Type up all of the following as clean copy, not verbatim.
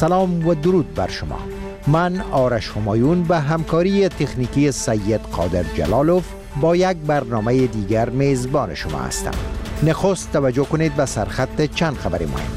سلام و درود بر شما. من آرش همایون به همکاری تکنیکی سید قادر جلالوف با یک برنامه دیگر میزبان شما هستم. نخست توجه کنید به سرخط چند خبر مهم.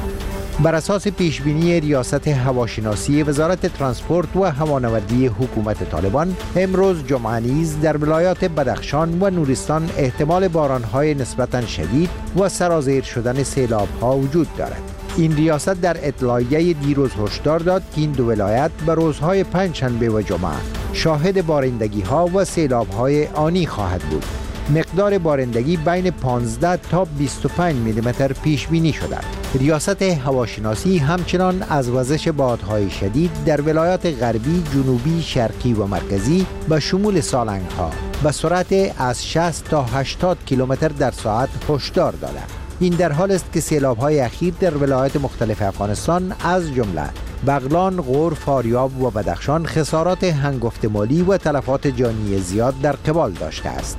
بر اساس پیشبینی ریاست هواشناسی وزارت ترانسپورت و هوانوردی حکومت طالبان، امروز جمعه نیز در ولایات بدخشان و نورستان احتمال باران‌های نسبتاً شدید و سرازیر شدن سیلاب‌ها وجود دارد. این ریاست در اطلاعیه دیروز هشدار داد که این دو ولایت به روزهای پنجشنبه و جمعه شاهد بارندگی‌ها و سیلاب‌های آنی خواهد بود. مقدار بارندگی بین 15 تا 25 میلیمتر پیش بینی شده. ریاست هواشناسی همچنان از وزش بادهای شدید در ولایات غربی، جنوبی، شرقی و مرکزی به شمول سالنگ‌ها به سرعت از 60 تا 80 کیلومتر در ساعت هشدار داده. این در حال است که سیلاب‌های اخیر در ولایات مختلف افغانستان از جمله بغلان، غور، فاریاب و بدخشان خسارات هنگفت مالی و تلفات جانی زیاد در قبال داشته است.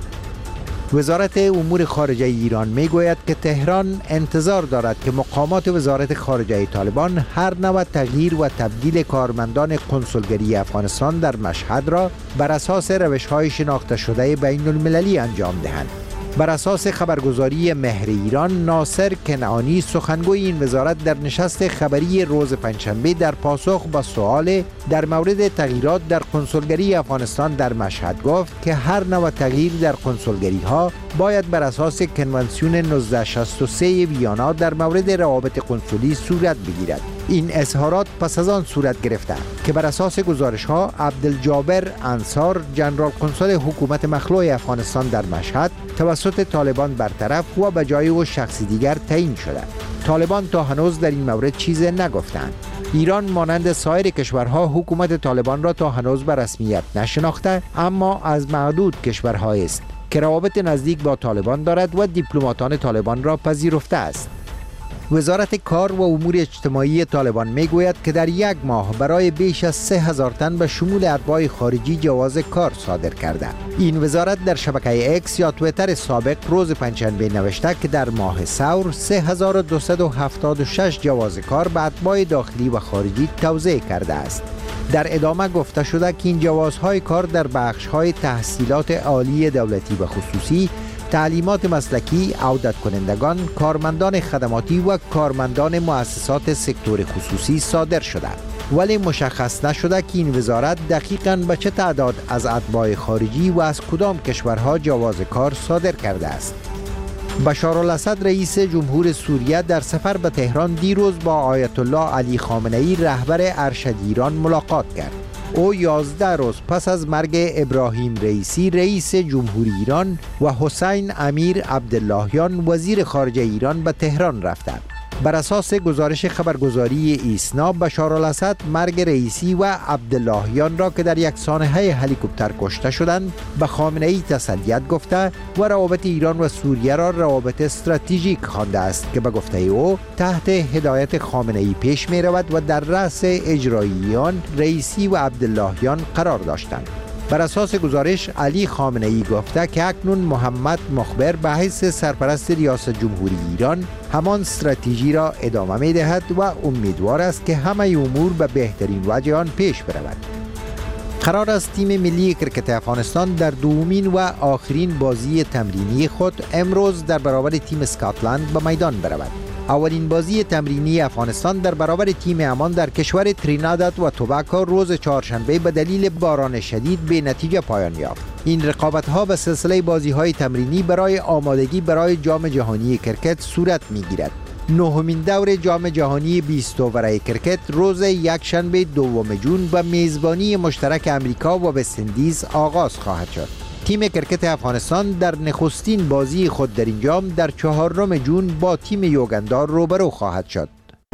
وزارت امور خارجه ایران میگوید که تهران انتظار دارد که مقامات وزارت خارجه طالبان هر نوع تغییر و تبدیل کارمندان کنسولگری افغانستان در مشهد را بر اساس روش‌های شناخته شده بین المللی انجام دهند. بر اساس خبرگزاری مهر ایران، ناصر کنعانی سخنگوی این وزارت در نشست خبری روز پنجشنبه در پاسخ به سؤال در مورد تغییرات در کنسولگری افغانستان در مشهد گفت که هر نوع تغییر در کنسولگری ها باید بر اساس کنوانسیون 1963 ویانا در مورد روابط کنسولی صورت بگیرد. این اظهارات پس از آن صورت گرفته که بر اساس گزارش ها عبدالجابر انصار، ژنرال کنسول حکومت مخلوع افغانستان در مشهد، توسط طالبان برطرف و به جای او شخصی دیگر تعیین شده. طالبان تا هنوز در این مورد چیزی نگفتند. ایران مانند سایر کشورها حکومت طالبان را تا هنوز به رسمیت نشناخته، اما از معدود کشورهایی است که روابط نزدیک با طالبان دارد و دیپلماتان طالبان را پذیرفته است. وزارت کار و امور اجتماعی طالبان میگوید که در یک ماه برای بیش از 3000 تن به شمول اتباع خارجی جواز کار صادر کرده. این وزارت در شبکه اکس یا تویتر سابق روز پنجشنبه نوشته که در ماه ثور 3276 جواز کار به اتباع داخلی و خارجی توزیع کرده است. در ادامه گفته شده که این جوازهای کار در بخش‌های تحصیلات عالی دولتی و خصوصی، تعلیمات مسلکی، عودت کنندگان، کارمندان خدماتی و کارمندان مؤسسات سکتور خصوصی صادر شده، ولی مشخص نشده که این وزارت دقیقاً به چه تعداد از اتباع خارجی و از کدام کشورها جواز کار صادر کرده است. بشار الاسد رئیس جمهور سوریه در سفر به تهران دیروز با آیت الله علی خامنه‌ای رهبر ارشد ایران ملاقات کرد. او 11 روز پس از مرگ ابراهیم رئیسی رئیس جمهوری ایران و حسین امیر عبداللهیان وزیر خارجه ایران به تهران رفتند. بر اساس گزارش خبرگزاری ایسنا، بشار الاسد مرگ رئیسی و عبداللهیان را که در یک سانحه هلیکوپتر کشته شدند به خامنه‌ای تسلیت گفته و روابط ایران و سوریه را روابط استراتژیک خوانده است که به گفته او تحت هدایت خامنه‌ای پیش می رود و در رأس اجراییان رئیسی و عبداللهیان قرار داشتند. بر اساس گزارش، علی خامنه‌ای گفته که اکنون محمد مخبر به حیث سرپرست ریاست جمهوری ایران همان استراتژی را ادامه می دهد و امیدوار است که همه امور به بهترین وجه آن پیش برود. قرار است تیم ملی کرکت افغانستان در دومین و آخرین بازی تمرینی خود امروز در برابر تیم اسکاتلند به میدان برود. اولین بازی تمرینی افغانستان در برابر تیم امان در کشور ترینیداد و توباگو روز چهارشنبه به دلیل باران شدید به نتیجه پایان یافت. این رقابت‌ها به سلسله بازی‌های تمرینی برای آمادگی برای جام جهانی کرکت صورت می‌گیرد. نهمین دور جام جهانی 20 اوور کرکت روز یکشنبه دوم ژوئن به میزبانی مشترک امریکا و وست‌اندیز آغاز خواهد شد. تیم کرکت افغانستان در نخستین بازی خود در این جام در 4 ژوئن با تیم یوگندا روبرو خواهد شد.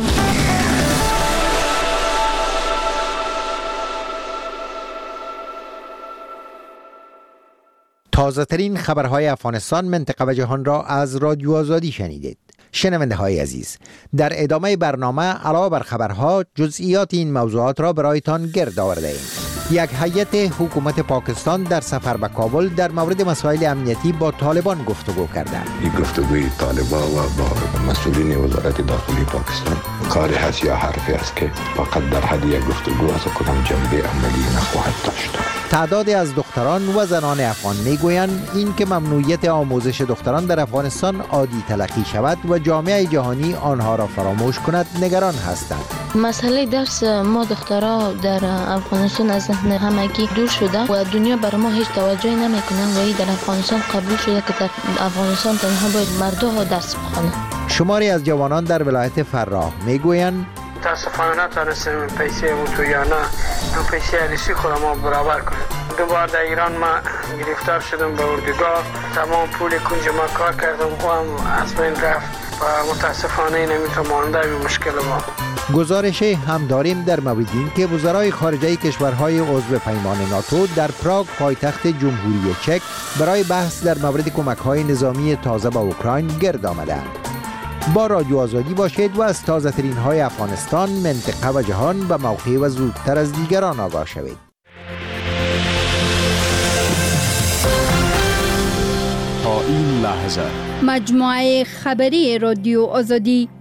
تازه ترین خبرهای افغانستان، منطقه و جهان را از رادیو آزادی شنیدید. شنونده های عزیز، در ادامه برنامه علاوه بر خبرها جزئیات این موضوعات را برایتان گرد آورده ایم. یک هیئت حکومت پاکستان در سفر به کابل در مورد مسائل امنیتی با طالبان گفتگو کردند. این گفتگوی طالبان و با مسئولین وزارت داخلی پاکستان کاری هست یا حرفی است که فقط در حد یک گفتگو از کدام جنبه عملی نخواهد داشت. تعدادی از دختران و زنان افغان میگویند این که ممنوعیت آموزش دختران در افغانستان عادی تلقی شود و جامعه جهانی آنها را فراموش کند نگران هستند. مسئله درس ما دخترها در افغانستان از ذهن همگی دور شده و دنیا بر ما هیچ توجهی نمیکنه و این در افغانستان قبول شده که در افغانستان تنها باید مردها درس بخوانند. شماری از جوانان در ولایت فراه میگویند متاسفانه نتونستیم پیسه اتو یا نه پیسه علیسی خود ما برابر کنیم. دوبار در ایران ما گرفتار شدم به اردوگاه، تمام پول کنج ما کار کردم و هم از بین رفت و متاسفانه نمیتونم مانده به مشکل ما. گزارش هم داریم در مورد این که وزرای خارجه کشورهای عضو پیمان ناتو در پراگ پایتخت جمهوری چک برای بحث در مورد کمک‌های نظامی تازه به اوکراین گرد آمدند. با رادیو آزادی باشید و از تازه ترین های افغانستان، منطقه و جهان به موقع و زودتر از دیگران آگاه شوید. تا این لحظه مجموعه خبری رادیو آزادی.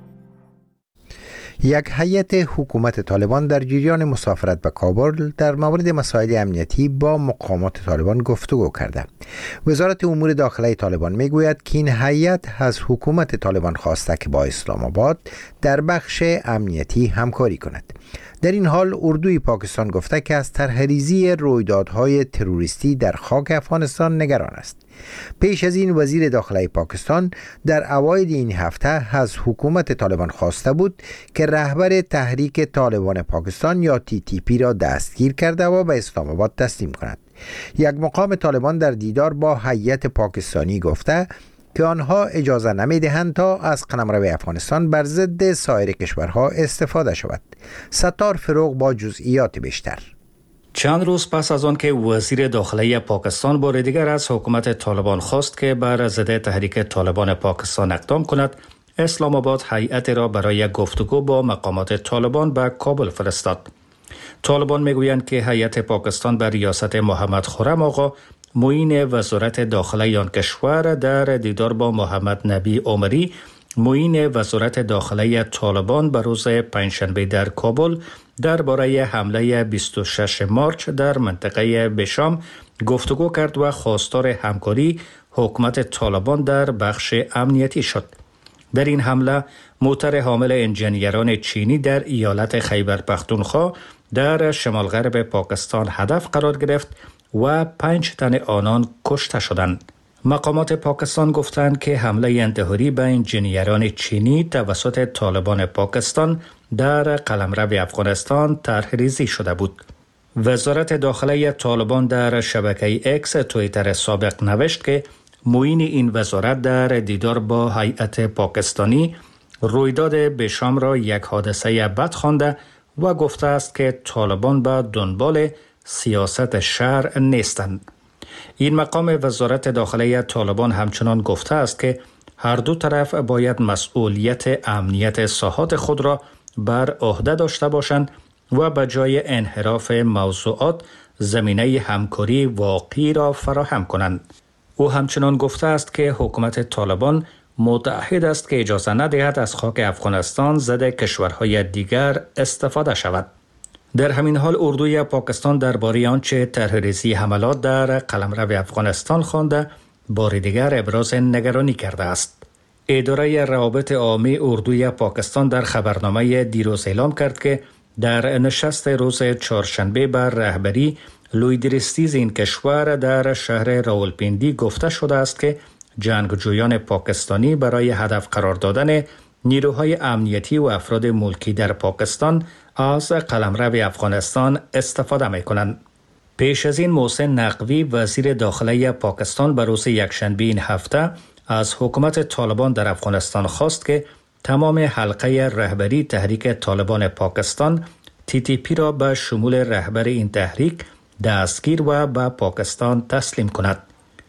یک هیئت حکومت طالبان در جریان مسافرت به کابل در مورد مسائل امنیتی با مقامات طالبان گفتگو کرده. وزارت امور داخلی طالبان میگوید که این هیئت از حکومت طالبان خواسته که با اسلام آباد در بخش امنیتی همکاری کند. در این حال اردوی پاکستان گفته که از طرح‌ریزی رویدادهای تروریستی در خاک افغانستان نگران است. پیش از این وزیر داخلی پاکستان در اوایل این هفته از حکومت طالبان خواسته بود که رهبر تحریک طالبان پاکستان یا TTP را دستگیر کرده و به اسلام آباد تسلیم کند. یک مقام طالبان در دیدار با هیئت پاکستانی گفته که آنها اجازه نمیدهند تا از قلمرو افغانستان بر ضد سایر کشورها استفاده شود. ستار فروغ با جزئیات بیشتر. چند روز پس از آن که وزیر داخلی پاکستان بار دیگر از حکومت طالبان خواست که بر ضد تحریک طالبان پاکستان اقدام کند، اسلام آباد هیئت را برای گفتگو با مقامات طالبان به کابل فرستاد. طالبان میگویند که هیئت پاکستان بر ریاست محمد خرم آقا معین وزارت داخلی آن کشور در دیدار با محمد نبی عمری معین وزارت داخلی طالبان به روز پنجشنبه در کابل درباره حمله 26 مارچ در منطقه بشام گفتگو کرد و خواستار همکاری حکومت طالبان در بخش امنیتی شد. در این حمله موتر حامل انجینیران چینی در ایالت خیبر پختونخوا در شمال غرب پاکستان هدف قرار گرفت و 5 تن آنان کشته شدند. مقامات پاکستان گفتند که حمله انتحاری به انجینیران چینی توسط طالبان پاکستان در قلمرو افغانستان طرح‌ریزی شده بود. وزارت داخلی طالبان در شبکه اکس توییتر سابق نوشت که معین این وزارت در دیدار با هیئت پاکستانی رویداد بشام را یک حادثه بد خوانده و گفته است که طالبان به دنبال سیاست شهر نیستند. این مقام وزارت داخلی طالبان همچنان گفته است که هر دو طرف باید مسئولیت امنیت ساحات خود را بر عهده داشته باشند و به جای انحراف موضوعات زمینه همکاری واقعی را فراهم کنند. او همچنان گفته است که حکومت طالبان متعهد است که اجازه ندهد از خاک افغانستان ضد کشورهای دیگر استفاده شود. در همین حال اردوی پاکستان درباره آنچه طرح‌ریزی حملات در قلمرو افغانستان خوانده بار دیگر ابراز نگرانی کرده است. اداره روابط عامی اردوی پاکستان در خبرنامه دیروز اعلام کرد که در نشست روز چهارشنبه بر رهبری لویدرستیز این کشور در شهر راولپیندی گفته شده است که جنگجویان پاکستانی برای هدف قرار دادن نیروهای امنیتی و افراد ملکی در پاکستان از قلمرو افغانستان استفاده می کنند. پیش از این محسن نقوی وزیر داخلی پاکستان به روز یکشنبه این هفته از حکومت طالبان در افغانستان خواست که تمام حلقه رهبری تحریک طالبان پاکستان TTP را به شمول رهبر این تحریک دستگیر و به پاکستان تسلیم کند.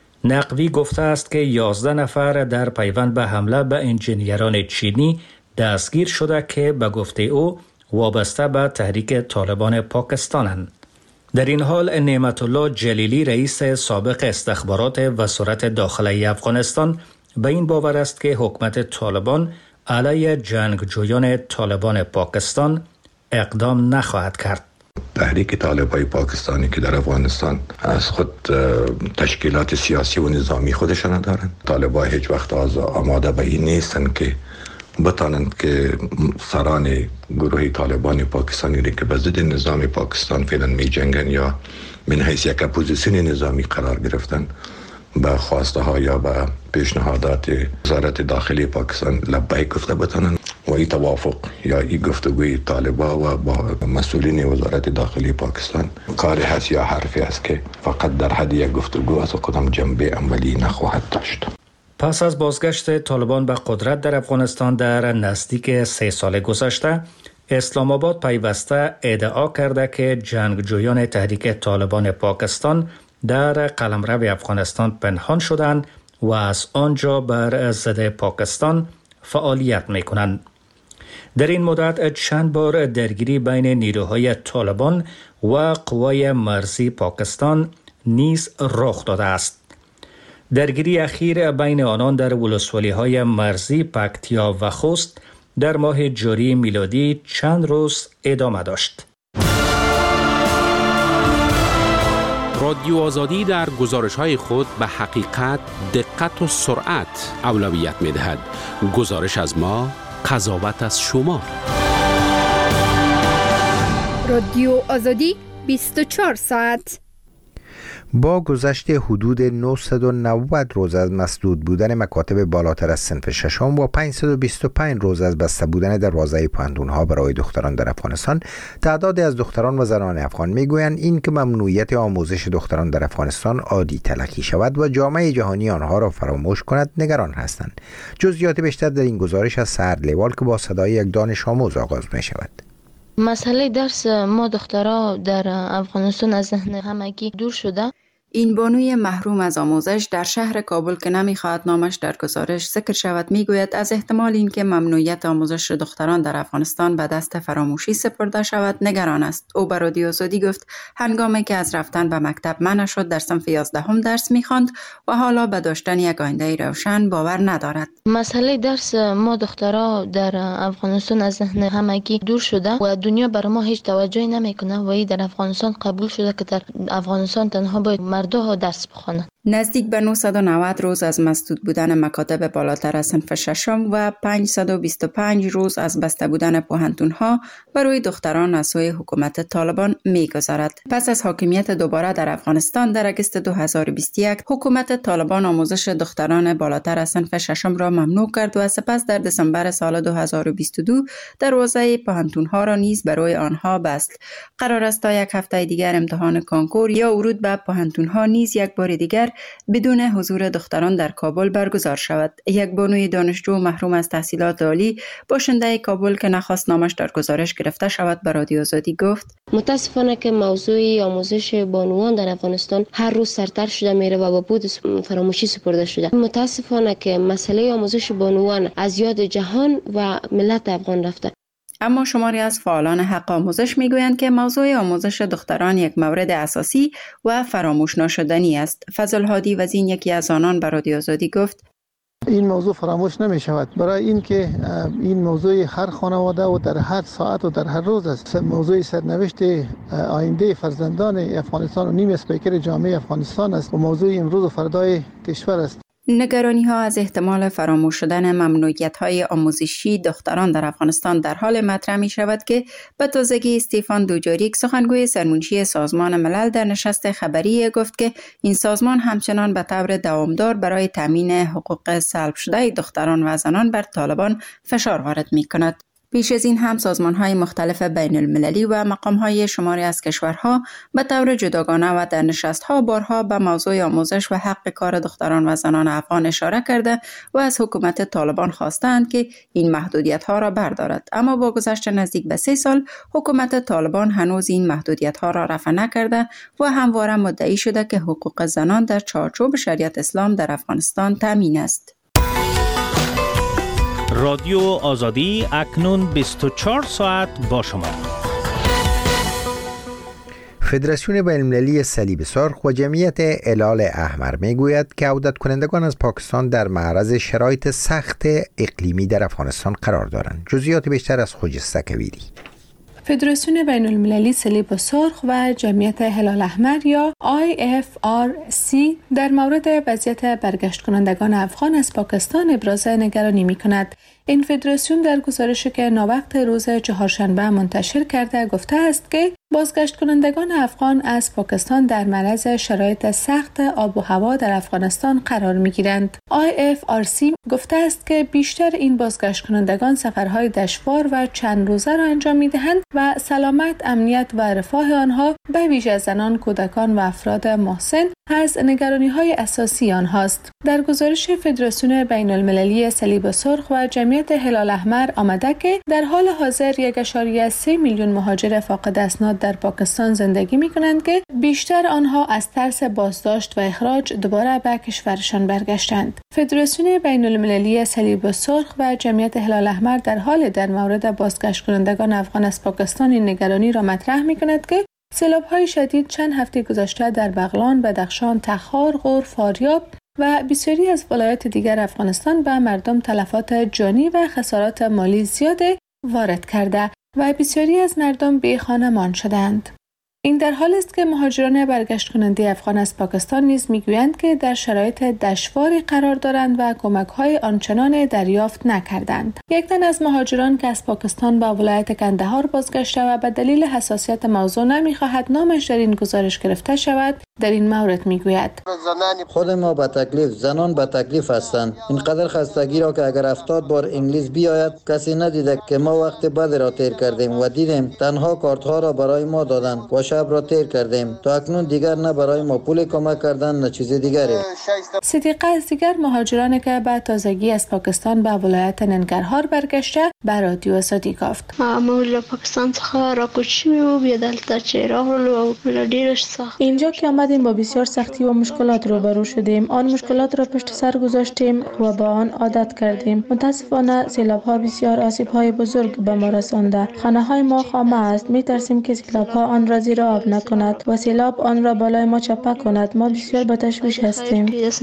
نقوی گفته است که 11 نفر در پیوند به حمله به انجینیران چینی دستگیر شده که به گفته او وابسته به تحریک طالبان پاکستانند. در این حال نعمت الله جلیلی رئیس سابق استخبارات وزارت داخلی افغانستان به این باور است که حکومت طالبان علیه جنگجویان طالبان پاکستان اقدام نخواهد کرد. تحریک طالبای پاکستانی که در افغانستان از خود تشکیلات سیاسی و نظامی خودشان دارند، طالبا هیچ وقت آماده به این نیستند که بتانند که سران گروه طالبان پاکستانی که به ضد نظام پاکستان فعلا می جنگن یا من حیث یک اپوزیسیون نظامی قرار گرفتن به خواسته ها یا به پیشنهادات وزارت داخلی پاکستان لبیک گفته بتانن و این توافق یا این گفتگوی طالبا و با مسئولین وزارت داخلی پاکستان کاری هست یا حرفی است که فقط در حد یک گفتگو از کدام جنبه عملی نخواهد داشت. پس از بازگشت طالبان به قدرت در افغانستان در نزدیک 3 سال گذشته، اسلام آباد پیوسته ادعا کرده که جنگجویان تحریک طالبان پاکستان در قلمرو افغانستان پنهان شدند و از آنجا بر ضد پاکستان فعالیت می‌کنند. در این مدت چند بار درگیری بین نیروهای طالبان و قوای مرزی پاکستان نیز رخ داده است. درگیری اخیر بین آنان در ولسوالی‌های مرزی پکتیا و خوست در ماه جاری میلادی چند روز ادامه داشت. رادیو آزادی در گزارش‌های خود به حقیقت، دقت و سرعت اولویت می‌دهد. گزارش از ما، قضاوت از شما. رادیو آزادی 24 ساعت. با گذشت حدود 990 روز از مسدود بودن مکاتب بالاتر از صنف ششم و 525 روز از بسته بودن دروازه پوهنتون‌ها برای دختران در افغانستان، تعدادی از دختران و زنان افغان میگویند این که ممنوعیت آموزش دختران در افغانستان عادی تلقی شود و جامعه جهانی آنها را فراموش کند نگران هستند. جزئیات بیشتر در این گزارش از سعد لیوال که با صدای یک دانش آموز آغاز می شود. مسئله درس ما دخترها در افغانستان از ذهن همگی دور شده. این بانوی محروم از آموزش در شهر کابل که نمیخواهد نامش در گزارش ذکر شود میگوید از احتمال اینکه ممنوعیت آموزش دختران در افغانستان به دست فراموشی سپرده شود نگران است. او به رادیو آزادی گفت هنگامی که از رفتن به مکتب منع شد در صنف 11 درس میخواند و حالا به داشتن یک آینده روشن باور ندارد. مسئله درس ما دخترها در افغانستان از ذهن همگی دور شده و دنیا بر ما هیچ توجهی نمیکنه و این در افغانستان قبول شده که در افغانستان تنها باید مردها درس بخوانند. نزدیک به 990 روز از مسدود بودن مکاتب بالاتر از صنف ششم و 525 روز از بسته بودن پوهنتون‌ها برای دختران از سوی حکومت طالبان می‌گذرد. پس از حاکمیت دوباره در افغانستان در اگست 2021 حکومت طالبان آموزش دختران بالاتر از صنف ششم را ممنوع کرد و سپس در دسامبر سال 2022 دروازه پوهنتون‌ها را نیز برای آنها بست. قرار است تا یک هفته دیگر امتحان کنکور یا ورود به پوهنتون‌ها نیز یک بار دیگر بدون حضور دختران در کابل برگزار شود. یک بانوی دانشجو محروم از تحصیلات عالی باشنده کابل که نخواست نامش در گزارش گرفته شود به رادیو آزادی گفت متاسفانه که موضوع آموزش بانوان در افغانستان هر روز سرتر شده میره و با بود فراموشی سپرده شده. متاسفانه که مسئله آموزش بانوان از یاد جهان و ملت افغان رفته. اما شماری از فعالان حق آموزش میگویند که موضوع آموزش دختران یک مورد اساسی و فراموش نشدنی است. فضل هادی وزین یکی از آنان به رادیو آزادی گفت این موضوع فراموش نمی شود، برای اینکه این موضوع هر خانواده و در هر ساعت و در هر روز است. موضوع سرنوشت آینده فرزندان افغانستان و نیم اسپیکر جامعه افغانستان است و موضوع امروز و فردای کشور است. نگرانی ها از احتمال فراموش شدن ممنوعیت های آموزشی دختران در افغانستان در حال مطرح می شود که به تازگی استیفان دوجاریک سخنگوی سرمنشی سازمان ملل در نشست خبری گفت که این سازمان همچنان به طور دوامدار برای تامین حقوق سلب شده دختران و زنان بر طالبان فشار وارد می کند. پیش از این هم سازمان‌های مختلف بین المللی و مقام‌های شماری از کشورها به طور جداگانه و در نشست‌ها بارها به موضوع آموزش و حق کار دختران و زنان افغان اشاره کرده و از حکومت طالبان خواستند که این محدودیت‌ها را بردارد. اما با گذشت نزدیک به 3 سال حکومت طالبان هنوز این محدودیت‌ها را رفع نکرده و همواره مدعی شده که حقوق زنان در چارچوب شریعت اسلام در افغانستان تامین است. رادیو آزادی اکنون 24 ساعت با شما. فدراسیون بین‌المللی صلیب سرخ و جمعیت هلال احمر میگوید که عودت کنندگان از پاکستان در معرض شرایط سخت اقلیمی در افغانستان قرار دارند. جزئیات بیشتر از خجسته کویری. فدراسیون بین‌المللی صلیب سرخ و جمعیت هلال احمر یا IFRC در مورد وضعیت برگشت کنندگان افغان از پاکستان ابراز نگرانی می‌کند. این فدراسیون در گزارشی که ناوقت روز چهارشنبه منتشر کرده گفته است که بازگشت کنندگان افغان از پاکستان در معرض شرایط سخت آب و هوا در افغانستان قرار می‌گیرند. IFRC گفته است که بیشتر این بازگشت کنندگان سفرهای دشوار و چند روزه را انجام می‌دهند و سلامت، امنیت و رفاه آنها به ویژه زنان، کودکان و افراد مسن از نگرانی‌های اساسی آنهاست. در گزارش فدراسیون بین‌المللی صلیب سرخ و جمعیت هلال احمر آمده که در حال حاضر 1.3 میلیون مهاجر فاقد اسناد در پاکستان زندگی می‌کنند که بیشتر آنها از ترس بازداشت و اخراج دوباره به کشورشان برگشتند. فدراسیون بین‌المللی صلیب سرخ و جمعیت هلال احمر در مورد بازگشت کنندگان افغان از پاکستان این نگرانی را مطرح می‌کند که سیلاب‌های شدید چند هفته گذشته در بغلان، بدخشان، تخار، غور، فاریاب و بسیاری از ولایات دیگر افغانستان به مردم تلفات جانی و خسارات مالی زیاد وارد کرده و بسیاری از مردم بی خانمان شدند. این در حالی است که مهاجران برگشت کننده افغان از پاکستان نیز میگویند که در شرایط دشواری قرار دارند و کمک‌های آنچنان دریافت نکردند. یک تن از مهاجران که از پاکستان به ولایت کندهار بازگشته و به دلیل حساسیت موضوع نمی‌خواهد نامش در این گزارش گرفته شود، در این مورد میگوید: خود ما به تکلیف، زنان به تکلیف هستند. اینقدر خستگی را که اگر 70 بار انگلیس بیاید کسی ندیده که ما وقت بد را تیر کردیم و دیدیم تنها کارت‌ها را برای ما دادند و شب را تیر کردیم. تا اکنون دیگر نه برای ما پول کمک کردن نه چیز دیگری. صدیقه از دیگر مهاجران که به تازگی از پاکستان به ولایت ننگرهار برگشته به رادیو آزادی گفت: ما له پاکستان څخه راکوچی و بیا دلته چې راغلو ډیرش سخت. اینجا که آمدیم با بسیار سختی و مشکلات روبرو شدیم. آن مشکلات را پشت سر گذاشتیم و با آن عادت کردیم. متاسفانه سیلاب‌ها بسیار آسیب‌های بزرگ به ما رسانده. خانه‌های ما خامه است. می‌ترسیم که سیلاب‌ها آن را زیر آب نکند و سیلاب آن را بالای ما چپه کند. ما بسیار به تشویش هستیم.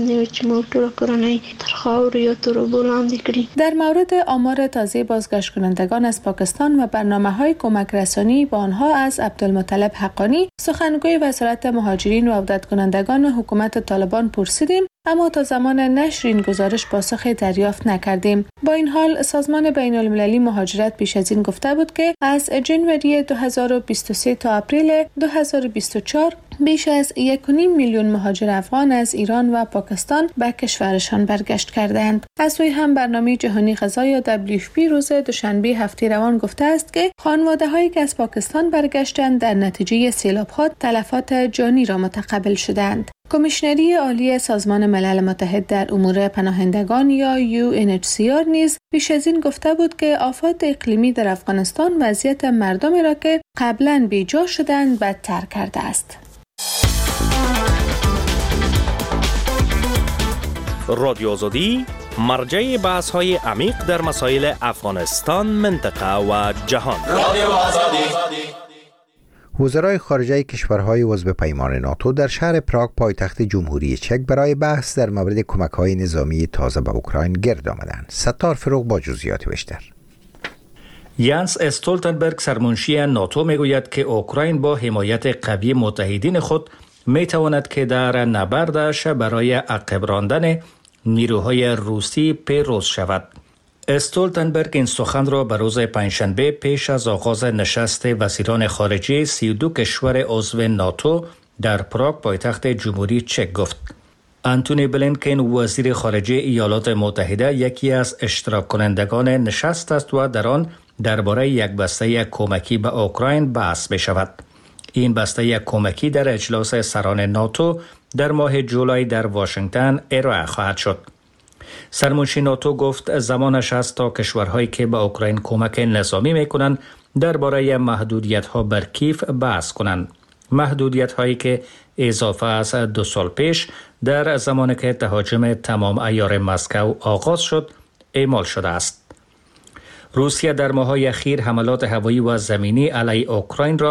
در مورد آمار تازه بازگشت کنندگان از پاکستان و برنامه‌های کمک رسانی با آنها از عبدالمطلب حقانی، سخنگوی وزارت مهاجرین و عودت کنندگان حکومت طالبان پرسیدیم، اما تا زمان نشر این گزارش پاسخی دریافت نکردیم. با این حال سازمان بین‌المللی مهاجرت پیش از این گفته بود که از ژانویه 2023 تا اپریل 2024 بیش از 1.5 میلیون مهاجر افغان از ایران و پاکستان به کشورشان برگشت کردند. از سوی هم برنامه جهانی غذا یا WFP روز دوشنبه هفته روان گفته است که خانواده‌هایی که از پاکستان برگشتند در نتیجه سیلاب‌ها تلفات جانی را متقبل شدند. کمیشنری عالی سازمان ملل متحد در امور پناهندگان یا UNHCR نیز پیش از این گفته بود که آفات اقلیمی در افغانستان وضعیت مردمی را که قبلا بیجا شدند بدتر کرده است. رادیو آزادی مرجع بحث‌های عمیق در مسائل افغانستان، منطقه و جهان. رادیو آزادی. وزرای خارجه کشورهای عضو پیمان ناتو در شهر پراگ پایتخت جمهوری چک برای بحث در مورد کمک‌های نظامی تازه به اوکراین گرد آمدند. ستار فروغ با جزئیات بیشتر. یانس استولتنبرگ سرمنشی ناتو میگوید که اوکراین با حمایت قوی متحدین خود میتواند که در نبردش برای عقب راندن نیروهای روسی پیروز شود. استولتنبرگ این سخن را به روز پنجشنبه پیش از آغاز نشست وزیران خارجه 32 کشور عضو ناتو در پراگ پایتخت جمهوری چک گفت. آنتونی بلینکن وزیر خارجه ایالات متحده یکی از اشتراک کنندگان نشست است و در آن درباره یک بسته کمکی به اوکراین بحث می شود. این بسته کمکی در اجلاس سران ناتو در ماه جولای در واشنگتن ارائه خواهد شد. سرمنشی ناتو گفت زمانش است تا کشورهایی که به اوکراین کمک نظامی میکنند درباره محدودیت‌ها بر کیف بحث کنند. محدودیت‌هایی که اضافه از 2 سال پیش در زمانی که تهاجم تمام عیار مسکو آغاز شد اعمال شده است. روسیه در ماه‌های اخیر حملات هوایی و زمینی علیه اوکراین را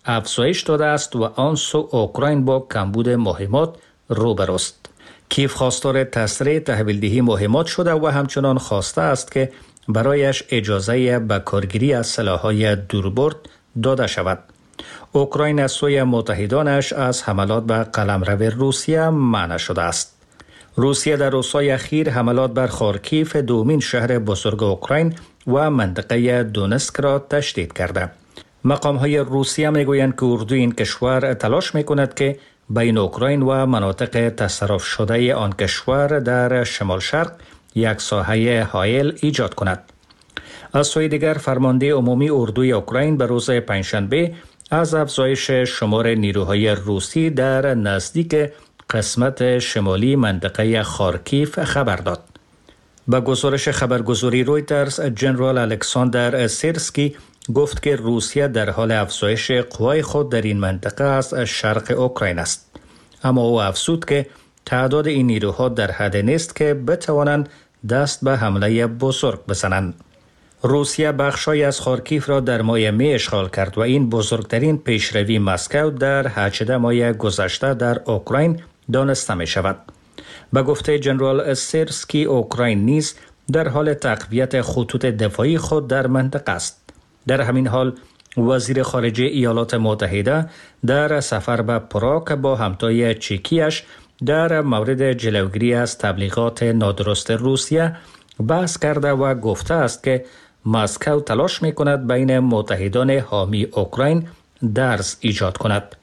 افزایش داده است و آن سو اوکراین با کمبود مهمات روبروست. کیف خواستار تسریع تحویلدهی مهمات شده و همچنان خواسته است که برایش اجازه به کارگیری از سلاح‌های دوربرد داده شود. اوکراین از سوی متحدانش از حملات به قلمرو روسیه منع شده است. روسیه در روزهای اخیر حملات بر خارکیف، دومین شهر بزرگ اوکراین و منطقه دونسک را تشدید کرده. مقام‌های روسیه میگویند که اردوی این کشور تلاش میکند که بین اوکراین و مناطق تصرف شده آن کشور در شمال شرق یک ساحه حائل ایجاد کند. از سوی دیگر فرمانده عمومی اردوی اوکراین به روز پنجشنبه از افزایش شمار نیروهای روسی در نزدیک قسمت شمالی منطقه خارکیف خبر داد. با گزارش خبرگزاری رویترز، جنرال الکساندر سیرسکی گفت که روسیه در حال افزایش قوای خود در این منطقه از شرق اوکراین است. اما او افزود که تعداد این نیروها در حد نیست که بتوانند دست به حمله بزرگ بزنند. روسیه بخشای از خارکیف را در ماه می اشغال کرد و این بزرگترین پیشروی مسکو در 18 ماه گذشته در اوکراین دانسته می شود. به گفته جنرال سیرسکی، اوکراین نیز در حال تقویت خطوط دفاعی خود در منطقه است. در همین حال وزیر خارجه ایالات متحده در سفر به پراگ با همتای چکیش در مورد جلوگیری از تبلیغات نادرست روسیه بحث کرده و گفته است که مسکو تلاش می کند بین متحدان حامی اوکراین درز ایجاد کند.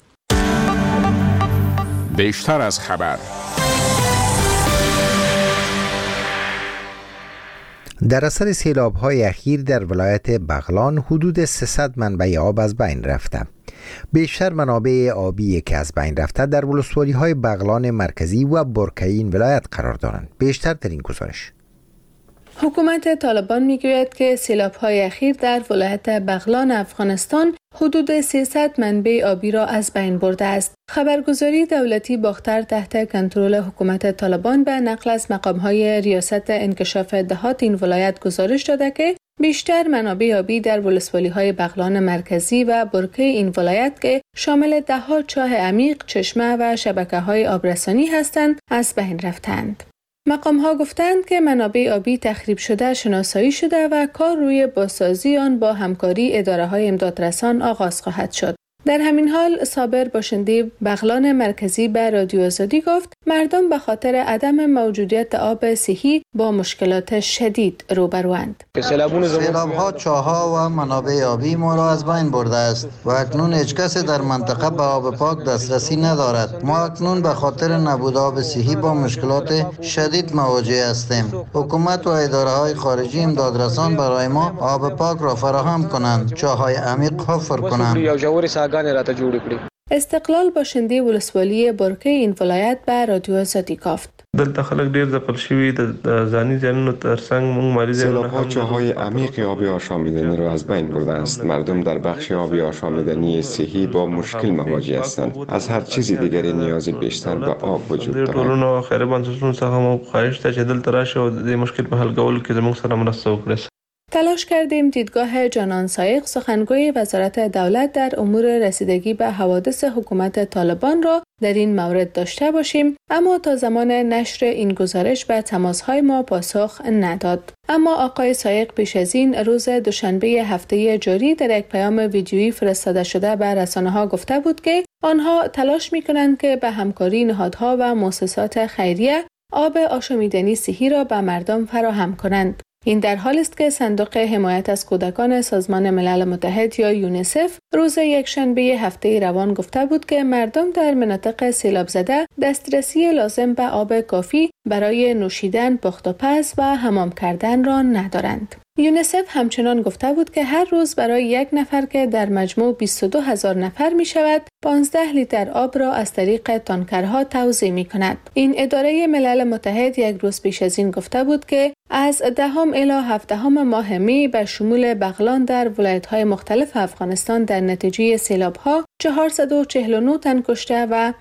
بیشتر از خبر. در اثر سیلاب‌های اخیر در ولایت بغلان حدود 300 منبع آب از بین رفته. بیشتر منابع آبی که از بین رفته در ولسوالی‌های بغلان مرکزی و برکه‌ای این ولایت قرار دارند. بیشتر در این گزارش. حکومت طالبان میگوید که سیلاب‌های اخیر در ولایت بغلان افغانستان حدود 300 منبع آبی را از بین برده است. خبرگزاری دولتی باختر تحت کنترل حکومت طالبان به نقل از مقام‌های ریاست انکشاف دهات این ولایت گزارش داده که بیشتر منابع آبی در ولسوالی‌های بغلان مرکزی و برکه این ولایت که شامل ده‌ها چاه عمیق، چشمه و شبکه‌های آبرسانی هستند از بین رفتند. مقام‌ها گفتند که منابع آبی تخریب شده شناسایی شده و کار روی بازسازی آن با همکاری اداره‌های امدادرسان آغاز خواهد شد. در همین حال صابر باشنده بغلان مرکزی به رادیو آزادی گفت مردم به خاطر عدم موجودیت آب صحی با مشکلات شدید روبروند. سیلاب‌ها چاه‌ها و منابع آبی ما را از بین برده است و اکنون هیچ کس در منطقه به آب پاک دسترسی ندارد. ما اکنون به خاطر نبود آب صحی با مشکلات شدید مواجه هستیم. حکومت و اداره‌های خارجی امدادرسان برای ما آب پاک را فراهم کنند، چاه‌های عمیق حفر کنند. استقلال باشنده ولسوالی برکه این ولایت به رادیو آزادی گفت. دلته خلک ډیر ځپل شوي د ځاني زیانونو ترڅنګ موږ مالی سیلاب‌ها چاه‌های عمیق آبی آشامیدنی را از بین برده است. مردم در بخش آبی آشامیدنی صحی با مشکل مواجه هستند. از هر چیزی دیگری نیاز بیشتر به آب وجود دارد. ټولنو خیري بنسټونو څخه مو خواهش ته چې دلته راشي او د مشکل په حل کولو کې زموږ سره مرسته وکړي. تلاش کردیم دیدگاه جانان سایق سخنگوی وزارت دولت در امور رسیدگی به حوادث حکومت طالبان را در این مورد داشته باشیم، اما تا زمان نشر این گزارش به تماس‌های ما پاسخ نداد. اما آقای سایق پیش از این روز دوشنبه هفته جاری در یک پیام ویدیویی فرستاده شده به رسانه‌ها گفته بود که آنها تلاش می‌کنند که به همکاری نهادها و مؤسسات خیریه آب آشامیدنی صحی را به مردم فراهم کنند. این در حالی است که صندوق حمایت از کودکان سازمان ملل متحد یا یونیسف روز یکشنبه هفته روان گفته بود که مردم در مناطق سیلاب زده دسترسی لازم به آب کافی برای نوشیدن، پخت و پز و حمام کردن را ندارند. یونیسف همچنان گفته بود که هر روز برای یک نفر که در مجموع 22,000 نفر می شود 15 لیتر آب را از طریق تانکرها توزیع می کند. این اداره ملل متحد یک روز پیش از این گفته بود که از 10 الی 17 ماه می به شمول بغلان در ولایت‌های مختلف افغانستان در نتیجه سیلاب‌ها 449 تن کشته و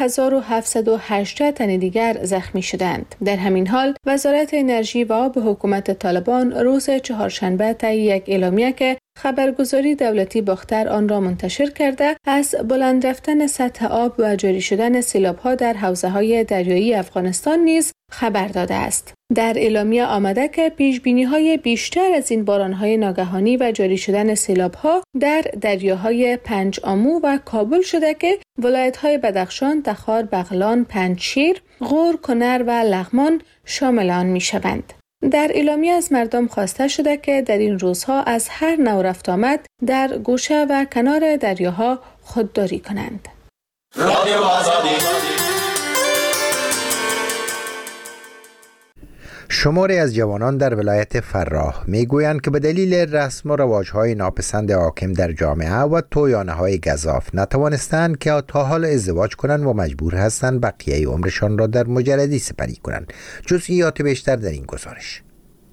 1718 تن دیگر زخمی شدند. در همین حال وزارت انرژی و آب حکومت طالبان روز چهارشنبه طی یک اعلامیه که خبرگزاری دولتی باختر آن را منتشر کرده از بلند رفتن سطح آب و جاری شدن سیلاب‌ها در حوزه‌های دریایی افغانستان نیز خبر داده است. در اعلامیه آمده که پیش‌بینی‌های بیشتر از این باران‌های ناگهانی و جاری شدن سیلاب‌ها در دریاهای پنجآمو و کابل شده که ولایت‌های بدخشان، تخار، بغلان، پنجشیر، غور، کنر و لغمان شامل آن می‌شوند. در اعلامیه از مردم خواسته شده که در این روزها از هر نوع رفت آمد در گوشه و کنار دریاها خودداری کنند. رادیو آزادی. شماری از جوانان در ولایت فراه میگویند که به دلیل رسم و رواج‌های ناپسند حاکم در جامعه و تویانه‌های گزاف نتوانستند که تا حال ازدواج کنند و مجبور هستند بقیه عمرشان را در مجردی سپری کنند. جزئیات بیشتر در این گزارش.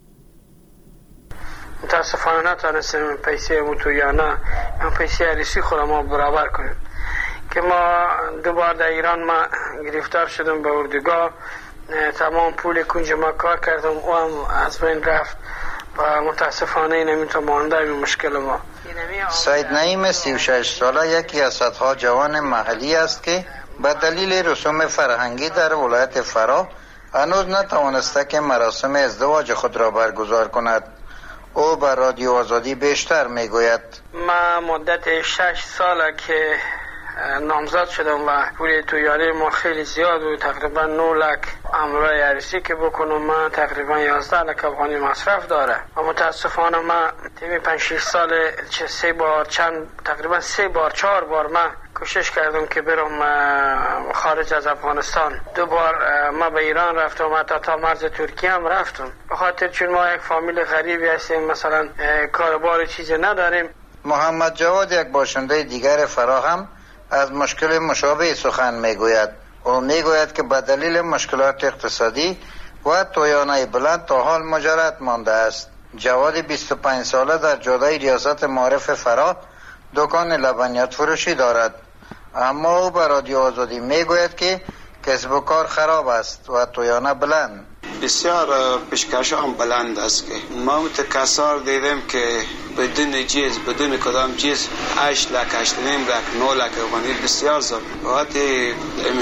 متاسفانه نتوانستیم پیسه تویانه پیسه عروسی خود ما برابر کنیم که ما دوبار در ایران ما گرفتار شدم به اردوگاه. تمام پول کنج ما کار کردم و هم از بین رفت و متاسفانه نمیتونم مانده این مشکل ما. سید نعیم 36 ساله یکی از صدها جوان محلی است که به دلیل رسوم فرهنگی در ولایت فراه هنوز نتوانسته که مراسم ازدواج خود را برگزار کند. او بر رادیو آزادی بیشتر میگوید. من مدت 6 ساله که نامزد شدم و پول تویانه ما خیلی زیاد بود، تقریبا 9 لک امرای عروسی که بکنم من تقریبا 11 لک افغانی مصرف داره و متاسفانه من تیمی 5-6 سال تقریبا 3-4 بار من کوشش کردم که برم خارج از افغانستان. 2 بار ما به ایران رفتم، حتی تا مرز ترکیه هم رفتم، به خاطر چون ما یک فامیل غریبی هستیم، مثلا کاربار چیزی نداریم. محمد جواد یک باشنده دیگر فراه هم از مشکل مشابه سخن میگوید. او میگوید که به دلیل مشکلات اقتصادی و تویانه بلند تا حال مجرد مانده است. جواد 25 ساله در جاده ریاست معارف فراه دکان لبنیات فروشی دارد، اما او به رادیو آزادی میگوید که کسب و کار خراب است و تویانه بلند. بسیار پیشکش هم بلند است که ما متکثر دیدیم که بدون کدام چیز 8 لک 8.5 لک 9 لک افغانی بسیار زیاد. وقتی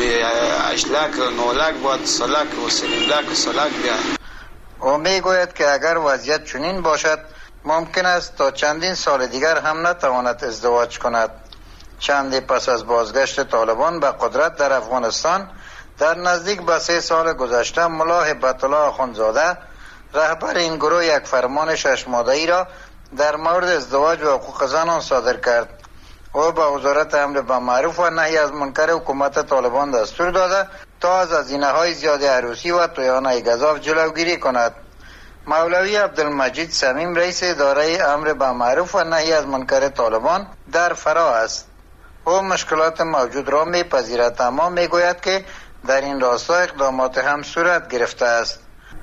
8 لک 9 لک بود 3 لک و 3 لک 3 لک بیا. او میگوید که اگر وضعیت چنین باشد ممکن است تا چندین سال دیگر هم نتواند ازدواج کند. چندی پس از بازگشت طالبان به قدرت در افغانستان در نزدیک به 3 سال گذشته ملا هبت الله آخوندزاده رهبر این گروه یک فرمان 6 ماده‌ای را در مورد ازدواج و حقوق زنان صادر کرد. او به وزارت امر بالمعروف و نهی از منکر حکومت طالبان دستور داده تا از هزینه‌های زیاد عروسی و تویانه گزاف جلوگیری کند. مولوی عبدالمجید صمیم رئیس اداره امر بالمعروف و نهی از منکر طالبان در فراه است. او مشکلات موجود را میپذیرد، اما میگوید که در این راستا اقدامات هم صورت گرفته است.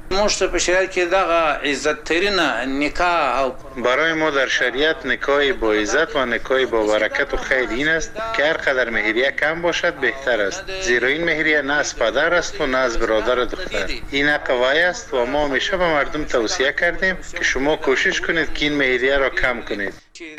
برای ما در شریعت نکاح با عزت و نکاح با برکت و خیر این است که هر قدر مهریه کم باشد بهتر است، زیرا این مهریه نه از پدر است و نه از برادر دختر. این حق وی است و ما همیشه به مردم توصیه کردیم که شما کوشش کنید که این مهریه را کم کنید.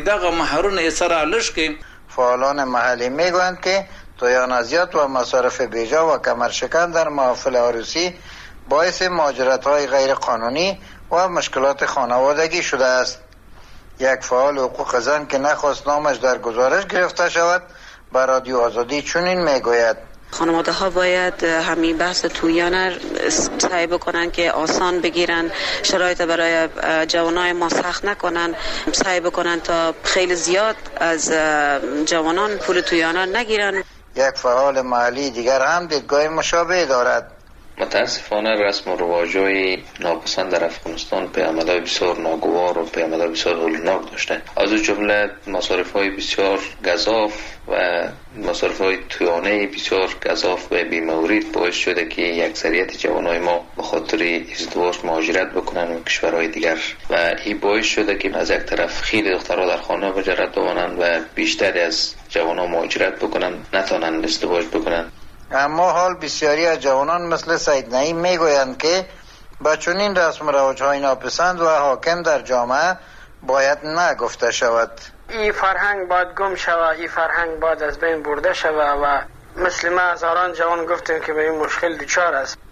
فعالان محلی میگویند که تویانه زیاد و مصارف بیجا و کمرشکن در محافل عروسی باعث مهاجرت‌های غیر قانونی و مشکلات خانوادگی شده است. یک فعال حقوق زن که نخواست نامش در گزارش گرفته شود به رادیو آزادی چنین میگوید. خانواده ها باید همین بحث تویانه سعی بکنن که آسان بگیرن، شرایط برای جوانای ما سخت نکنن، سعی بکنن تا خیلی زیاد از جوانان پول تویانه نگیرن. یک فعال محلی دیگر هم دیدگاه مشابه دارد. متاسفانه رسم و رواج‌های ناپسند در افغانستان پیامدهای بسیار ناگوار و پیامدهای بسیار هولناک داشته. از او جمله مصارف‌های بسیار گزاف و مصارف‌های تویانه بسیار گزاف و بی‌مورد باعث شده که اکثریت جوانای ما به خاطر ازدواج مهاجرت بکنن و کشورهای دیگر و این باعث شده که از یک طرف خیلی دخترها در خانه مجرد بمانند و بیشتری از جوانان مهاجرت بکنن، نتونن ازدواج بکنن. اما حال بسیاری از جوانان مثل سید نعیم میگویند که با چنین رسم و رواج‌های ناپسند و حاکم در جامعه باید نگفته شود. این فرهنگ باید گم شود، این فرهنگ باید از بین برده شود و مثل ما هزاران جوان گفتیم که به این مشکل دچار است.